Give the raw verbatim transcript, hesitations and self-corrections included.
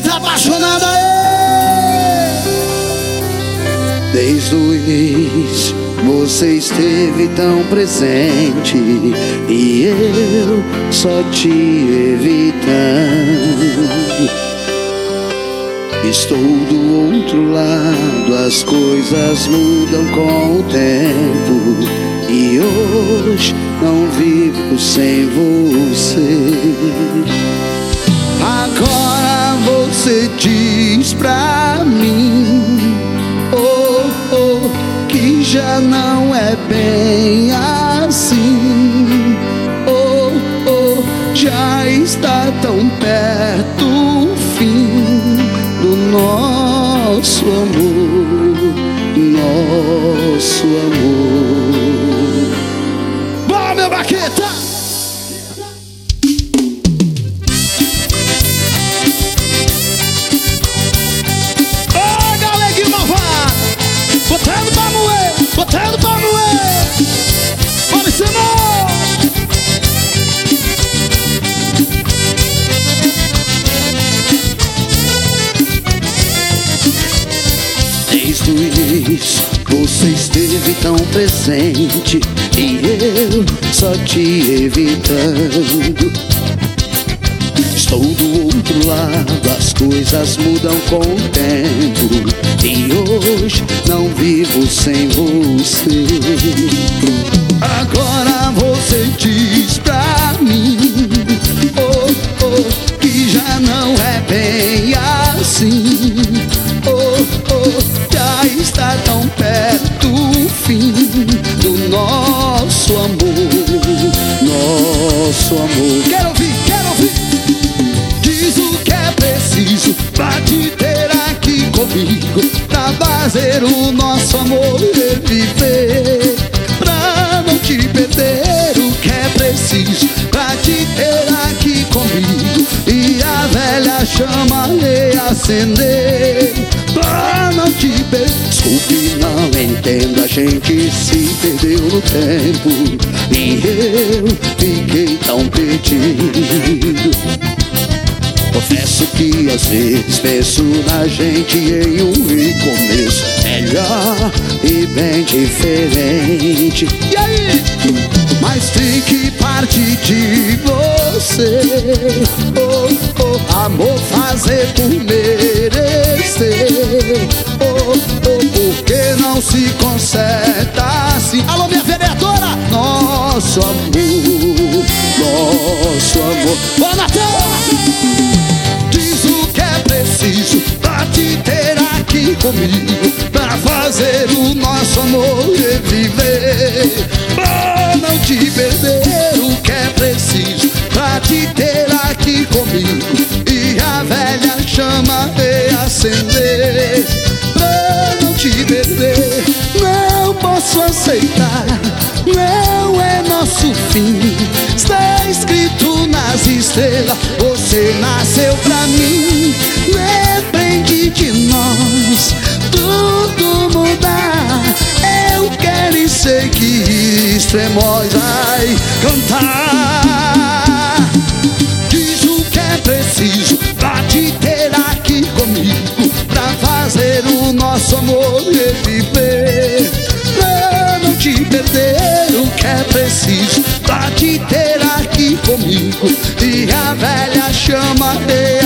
tá apaixonada aí. Desde o início você esteve tão presente e eu só te evitando. Estou do outro lado, as coisas mudam com o tempo e hoje não vivo sem você. Agora você diz pra mim, oh, oh, que já não é bem assim. Oh, oh, já está tão perto o fim do nosso amor, nosso amor. Bora, meu Baqueta! Ô, galeguinho malvado! Botando pra moer, botando pra moer! Bora, Simão! Desde o início você esteve tão presente e eu só te evitando. Estou do outro lado, as coisas mudam com o tempo e hoje não vivo sem você. Agora você diz pra mim, oh, oh, que já não é bem assim. Oh, oh, já está tão perto o fim do nosso amor, nosso amor. Quero ouvir, quero ouvir! Diz o que é preciso pra te ter aqui comigo, pra fazer o nosso amor reviver, pra não te perder. O que é preciso pra te ter aqui comigo e a velha chama reacender, pra não te perder. Desculpe, não entendo, a gente se perdeu no tempo e eu fiquei tão perdido. Confesso que às vezes penso na gente em um recomeço melhor e bem diferente. E aí? Mas tem que partir de você, oh, oh, amor, fazer por merecer. Oh, oh, porque não se conserta assim. Alô, minha vereadora! Nosso amor, nosso amor. Bora, Natan! Diz o que é preciso pra te ter aqui comigo, pra fazer o nosso amor reviver, pra não te perder. O que é preciso pra te ter aqui comigo e a velha chama reacender, pra não te perder. Não posso aceitar, não é nosso fim. Está escrito nas estrelas, você nasceu pra mim. Depende de nós tudo mudar. Eu quero e sei que Extremóis vai cantar. Diz o que é preciso pra te ter aqui comigo, pra fazer o nosso amor reviver, pra não te perder. O que é preciso pra te ter aqui comigo e a velha chama de